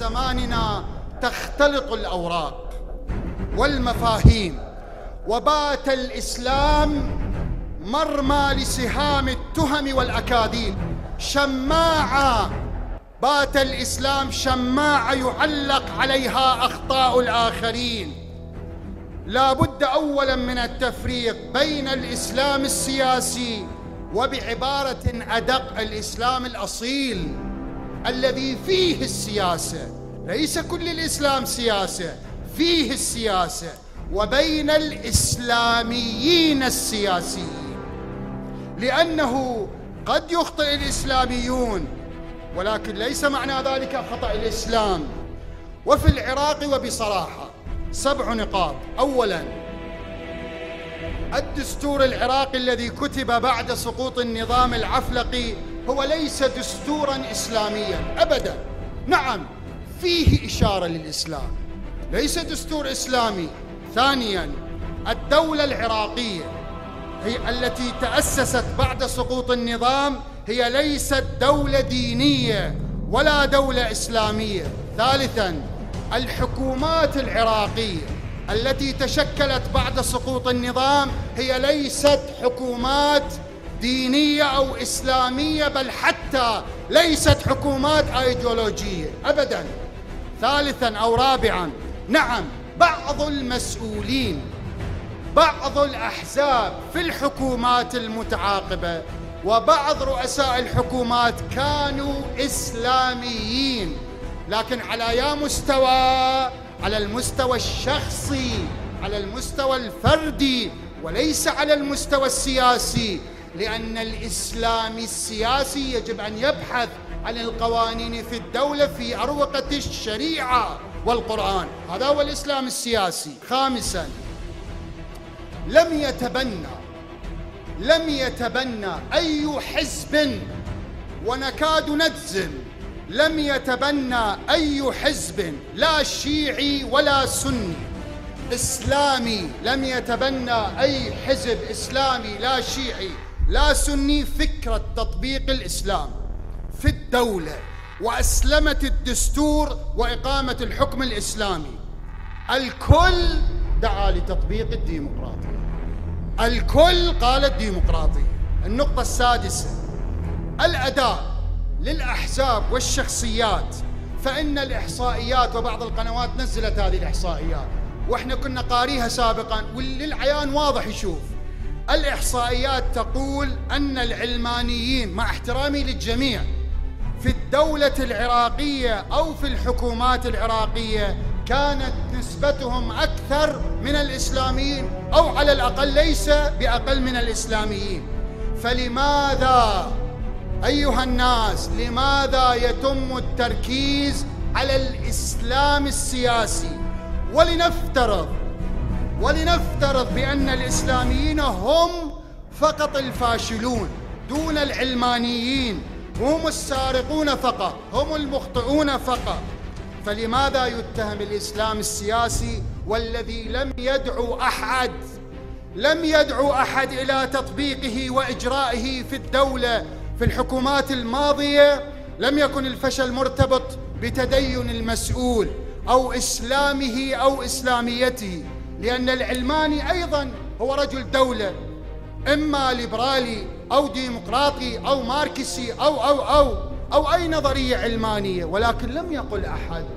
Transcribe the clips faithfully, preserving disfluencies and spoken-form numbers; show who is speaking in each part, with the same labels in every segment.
Speaker 1: زماننا تختلط الأوراق والمفاهيم، وبات الإسلام مرمى لسهام التهم والأكاذيب، شماعة، بات الإسلام شماعة يعلق عليها أخطاء الآخرين. لا بد أولا من التفريق بين الإسلام السياسي وبعبارة أدق الإسلام الأصيل الذي فيه السياسة، ليس كل الإسلام سياسة، فيه السياسة، وبين الإسلاميين السياسيين، لأنه قد يخطئ الإسلاميون ولكن ليس معنى ذلك خطأ الإسلام. وفي العراق وبصراحة سبع نقاط. أولا، الدستور العراقي الذي كتب بعد سقوط النظام العفلقي هو ليس دستورا إسلاميا أبدا. نعم، فيه إشارة للإسلام، ليس دستور إسلامي. ثانيا، الدولة العراقية هي التي تأسست بعد سقوط النظام هي ليست دولة دينية ولا دولة إسلامية. ثالثا، الحكومات العراقية التي تشكلت بعد سقوط النظام هي ليست حكومات دينية أو إسلامية، بل حتى ليست حكومات أيديولوجية أبداً. ثالثاً أو رابعاً، نعم، بعض المسؤولين، بعض الأحزاب في الحكومات المتعاقبة وبعض رؤساء الحكومات كانوا إسلاميين، لكن على يا مستوى، على المستوى الشخصي، على المستوى الفردي، وليس على المستوى السياسي، لأن الإسلام السياسي يجب أن يبحث عن القوانين في الدولة في أروقة الشريعة والقرآن. هذا هو الإسلام السياسي. خامساً، لم يتبنى لم يتبنى أي حزب، ونكاد نجزم لم يتبنى أي حزب لا شيعي ولا سني إسلامي، لم يتبنى أي حزب إسلامي لا شيعي لا سني فكرة تطبيق الإسلام في الدولة وأسلمة الدستور وإقامة الحكم الإسلامي. الكل دعا لتطبيق الديمقراطية، الكل قال الديمقراطية. النقطة السادسة، الأداء للأحزاب والشخصيات، فإن الإحصائيات وبعض القنوات نزلت هذه الإحصائيات وإحنا كنا قاريها سابقا وللعيان واضح يشوف. الإحصائيات تقول أن العلمانيين، مع احترامي للجميع، في الدولة العراقية أو في الحكومات العراقية كانت نسبتهم أكثر من الإسلاميين، أو على الأقل ليس بأقل من الإسلاميين. فلماذا أيها الناس، لماذا يتم التركيز على الإسلام السياسي؟ ولنفترض ولنفترض بأن الإسلاميين هم فقط الفاشلون دون العلمانيين، هم السارقون فقط، هم المخطئون فقط، فلماذا يتهم الإسلام السياسي والذي لم يدعو أحد لم يدعو أحد إلى تطبيقه وإجرائه في الدولة؟ في الحكومات الماضية لم يكن الفشل مرتبط بتدين المسؤول أو إسلامه أو إسلاميته، لأن العلماني أيضا هو رجل دولة، إما ليبرالي أو ديمقراطي أو ماركسي أو أو أو أو أي نظرية علمانية. ولكن لم يقل أحد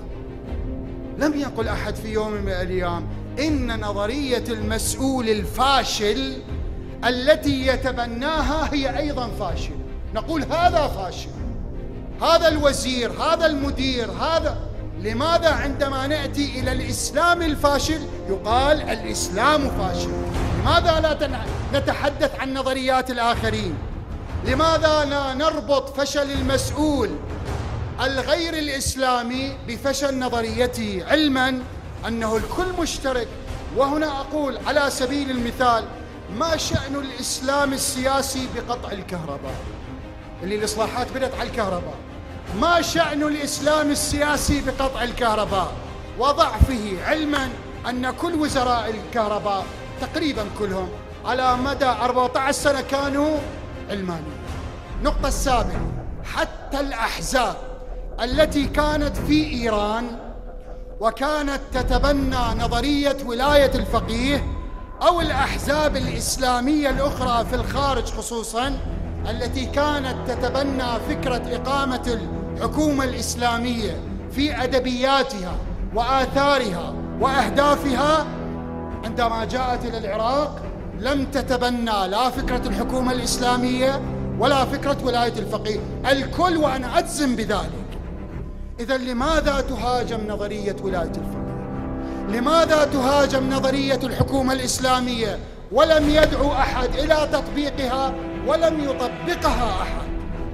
Speaker 1: لم يقل أحد في يوم من الأيام إن نظرية المسؤول الفاشل التي يتبناها هي أيضا فاشلة. نقول هذا فاشل، هذا الوزير، هذا المدير، هذا. لماذا عندما نأتي إلى الإسلام الفاشل يقال الإسلام فاشل؟ لماذا لا نتحدث عن نظريات الآخرين؟ لماذا لا نربط فشل المسؤول الغير الإسلامي بفشل نظريته، علما أنه الكل مشترك؟ وهنا أقول على سبيل المثال، ما شأن الإسلام السياسي بقطع الكهرباء، اللي الإصلاحات بدأت على الكهرباء؟ ما شأن الإسلام السياسي بقطع الكهرباء وضعفه، علما أن كل وزراء الكهرباء تقريبا كلهم على مدى أربعة عشر سنة كانوا علمانيين. النقطة السابعة، حتى الأحزاب التي كانت في إيران وكانت تتبنى نظرية ولاية الفقيه، أو الأحزاب الإسلامية الأخرى في الخارج خصوصاً التي كانت تتبنى فكرة إقامة الحكومة الإسلامية في أدبياتها وآثارها وأهدافها، عندما جاءت إلى العراق لم تتبنى لا فكرة الحكومة الإسلامية ولا فكرة ولاية الفقيه، الكل، وأنا أجزم بذلك. إذن لماذا تهاجم نظرية ولاية الفقيه؟ لماذا تهاجم نظرية الحكومة الإسلامية ولم يدعو أحد إلى تطبيقها ولم يطبقها أحد؟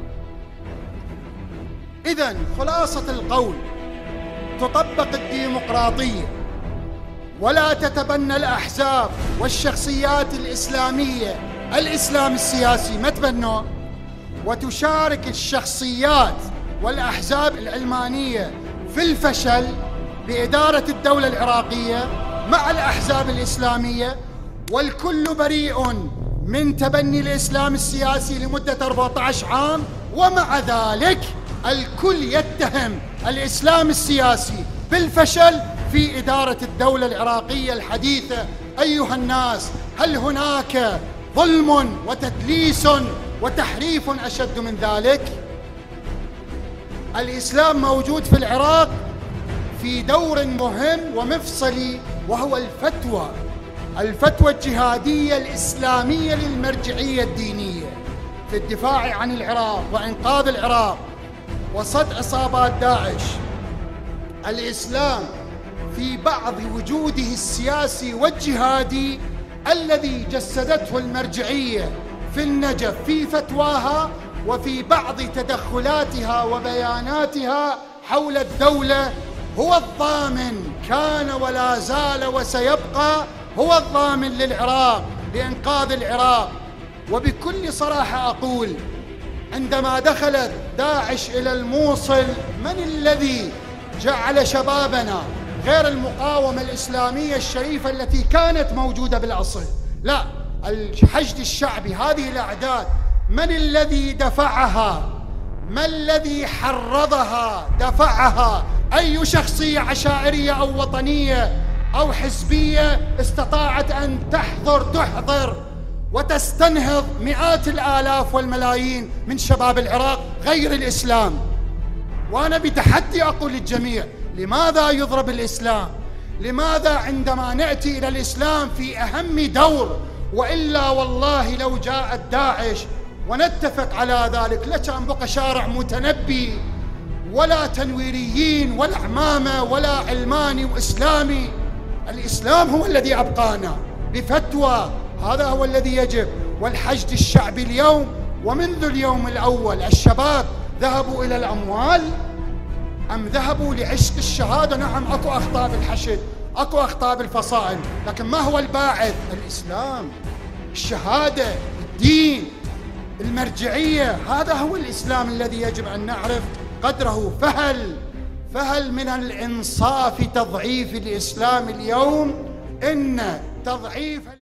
Speaker 1: إذن خلاصة القول: تطبق الديمقراطية ولا تتبنى الأحزاب والشخصيات الإسلامية الإسلام السياسي، ما تبنوه، وتشارك الشخصيات والأحزاب العلمانية في الفشل بإدارة الدولة العراقية مع الأحزاب الإسلامية، والكل بريء من تبني الإسلام السياسي لمدة أربعة عشر عام، ومع ذلك الكل يتهم الإسلام السياسي بالفشل في إدارة الدولة العراقية الحديثة. أيها الناس، هل هناك ظلم وتدليس وتحريف أشد من ذلك؟ الإسلام موجود في العراق في دور مهم ومفصلي، وهو الفتوى الفتوى الجهادية الإسلامية للمرجعية الدينية في الدفاع عن العراق وإنقاذ العراق وصد عصابات داعش. الإسلام في بعض وجوده السياسي والجهادي الذي جسدته المرجعية في النجف في فتواها وفي بعض تدخلاتها وبياناتها حول الدولة، هو الضامن، كان ولا زال وسيبقى هو الضامن للعراق لإنقاذ العراق. وبكل صراحة أقول: عندما دخلت داعش إلى الموصل، من الذي جعل شبابنا غير المقاومة الإسلامية الشريفة التي كانت موجودة بالأصل؟ لا، الحشد الشعبي، هذه الأعداد، من الذي دفعها؟ ما الذي حرضها دفعها؟ أي شخصية عشائرية أو وطنية أو حزبية استطاعت أن تحضر تحضر وتستنهض مئات الآلاف والملايين من شباب العراق غير الإسلام؟ وأنا بتحدي أقول للجميع: لماذا يضرب الإسلام؟ لماذا عندما نأتي إلى الإسلام في أهم دور؟ وإلا والله لو جاءت داعش، ونتفق على ذلك، لكان بقى شارع متنبي ولا تنويريين ولا عمامة ولا علماني وإسلامي. الإسلام هو الذي أبقانا بفتوى، هذا هو الذي يجب. والحشد الشعبي اليوم ومنذ اليوم الأول، الشباب ذهبوا إلى الأموال أم ذهبوا لعشق الشهادة؟ نعم، أكو أخطاء بالحشد، أكو أخطاء بالفصائل، لكن ما هو الباعث؟ الإسلام، الشهادة، الدين، المرجعية، هذا هو الإسلام الذي يجب أن نعرف قدره. فهل فهل من الإنصاف تضعيف الإسلام اليوم؟ إن تضعيف